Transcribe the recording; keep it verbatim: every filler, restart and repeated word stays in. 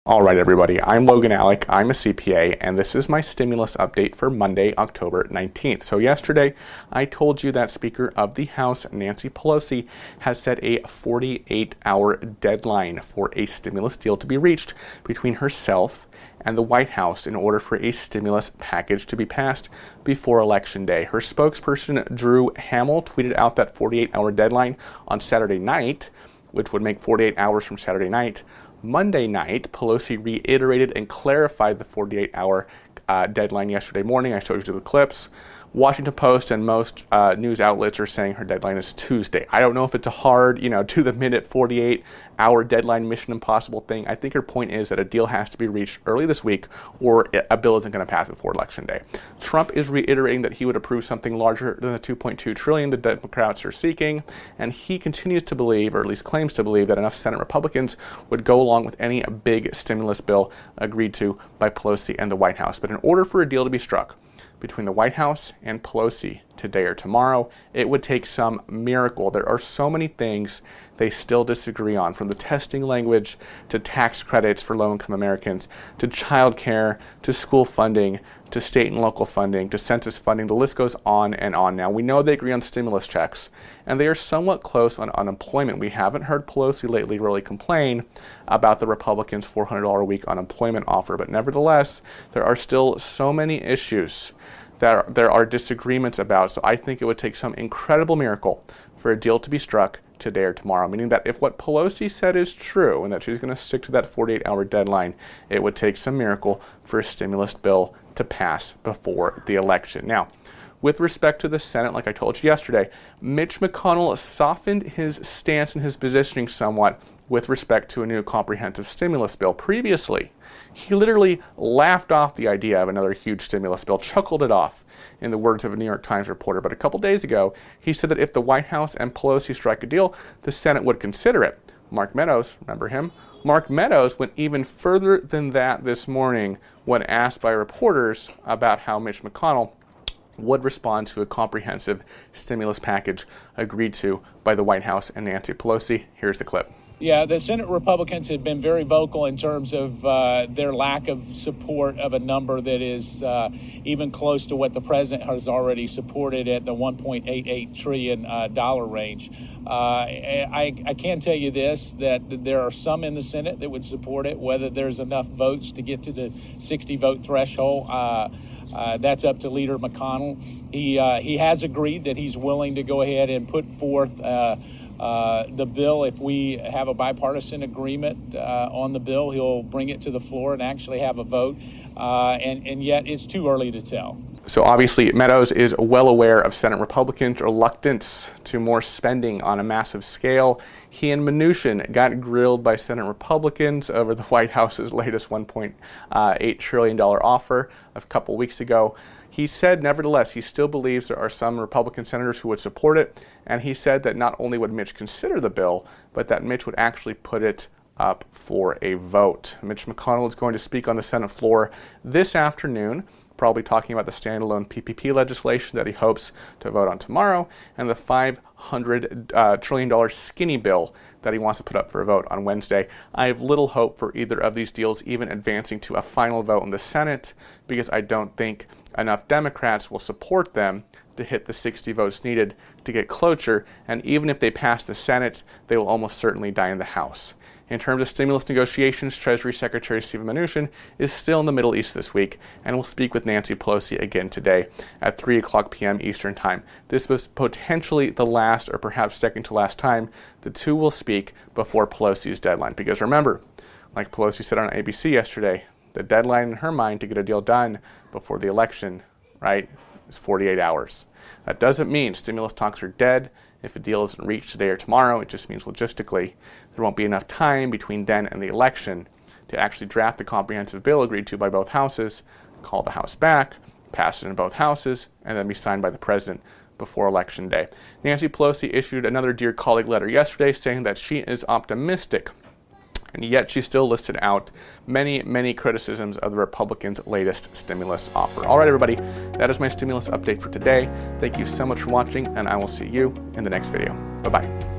All right, everybody, I'm Logan Alec. I'm a C P A, and this is my stimulus update for Monday, October nineteenth. So yesterday, I told you that Speaker of the House, Nancy Pelosi, has set a forty-eight hour deadline for a stimulus deal to be reached between herself and the White House in order for a stimulus package to be passed before Election Day. Her spokesperson, Drew Hamill, tweeted out that forty-eight hour deadline on Saturday night, which would make forty-eight hours from Saturday night. Monday night, Pelosi reiterated and clarified the forty-eight hour uh, deadline yesterday morning. I showed you the clips. Washington Post and most uh, news outlets are saying her deadline is Tuesday. I don't know if it's a hard, you know, to the minute forty-eight hour deadline Mission Impossible thing. I think her point is that a deal has to be reached early this week or a bill isn't going to pass before Election Day. Trump is reiterating that he would approve something larger than the two point two trillion dollars the Democrats are seeking, and he continues to believe, or at least claims to believe, that enough Senate Republicans would go along with any big stimulus bill agreed to by Pelosi and the White House. But in order for a deal to be struck between the White House and Pelosi today or tomorrow, it would take some miracle. There are so many things they still disagree on, from the testing language to tax credits for low-income Americans, to child care, to school funding, to state and local funding, to census funding. The list goes on and on. Now, we know they agree on stimulus checks, and they are somewhat close on unemployment. We haven't heard Pelosi lately really complain about the Republicans' four hundred dollars a week unemployment offer, but nevertheless, there are still so many issues that there are disagreements about. So I think it would take some incredible miracle for a deal to be struck today or tomorrow, meaning that if what Pelosi said is true and that she's going to stick to that forty-eight hour deadline, it would take some miracle for a stimulus bill to pass before the election. Now, with respect to the Senate, like I told you yesterday, Mitch McConnell softened his stance and his positioning somewhat with respect to a new comprehensive stimulus bill. Previously, he literally laughed off the idea of another huge stimulus bill, chuckled it off, in the words of a New York Times reporter. But a couple days ago, he said that if the White House and Pelosi strike a deal, the Senate would consider it. Mark Meadows, remember him? Mark Meadows went even further than that this morning when asked by reporters about how Mitch McConnell would respond to a comprehensive stimulus package agreed to by the White House and Nancy Pelosi. Here's the clip. Yeah, the Senate Republicans have been very vocal in terms of uh, their lack of support of a number that is uh, even close to what the president has already supported at the one point eight eight trillion dollars uh, range. Uh, I, I can tell you this, that there are some in the Senate that would support it. Whether there's enough votes to get to the sixty vote threshold, uh, Uh, that's up to Leader McConnell. He uh, he has agreed that he's willing to go ahead and put forth uh, uh, the bill. If we have a bipartisan agreement uh, on the bill, he'll bring it to the floor and actually have a vote. Uh, and, and yet it's too early to tell. So obviously Meadows is well aware of Senate Republicans' reluctance to more spending on a massive scale. He and Mnuchin got grilled by Senate Republicans over the White House's latest one point eight trillion dollars offer a couple weeks ago. He said, nevertheless, he still believes there are some Republican senators who would support it, and he said that not only would Mitch consider the bill, but that Mitch would actually put it up for a vote. Mitch McConnell is going to speak on the Senate floor this afternoon, probably talking about the standalone P P P legislation that he hopes to vote on tomorrow, and the five hundred trillion dollars skinny bill that he wants to put up for a vote on Wednesday. I have little hope for either of these deals even advancing to a final vote in the Senate, because I don't think enough Democrats will support them to hit the sixty votes needed to get cloture, and even if they pass the Senate, they will almost certainly die in the House. In terms of stimulus negotiations, Treasury Secretary Steven Mnuchin is still in the Middle East this week and will speak with Nancy Pelosi again today at three o'clock p m Eastern Time. This was potentially the last, or perhaps second to last time, the two will speak before Pelosi's deadline. Because remember, like Pelosi said on A B C yesterday, the deadline in her mind to get a deal done before the election, right, is forty-eight hours. That doesn't mean stimulus talks are dead. If a deal isn't reached today or tomorrow, it just means logistically there won't be enough time between then and the election to actually draft the comprehensive bill agreed to by both houses, call the House back, pass it in both houses, and then be signed by the president before Election Day. Nancy Pelosi issued another Dear Colleague letter yesterday saying that she is optimistic, and yet she still listed out many, many criticisms of the Republicans' latest stimulus offer. All right, everybody, that is my stimulus update for today. Thank you so much for watching, and I will see you in the next video. Bye-bye.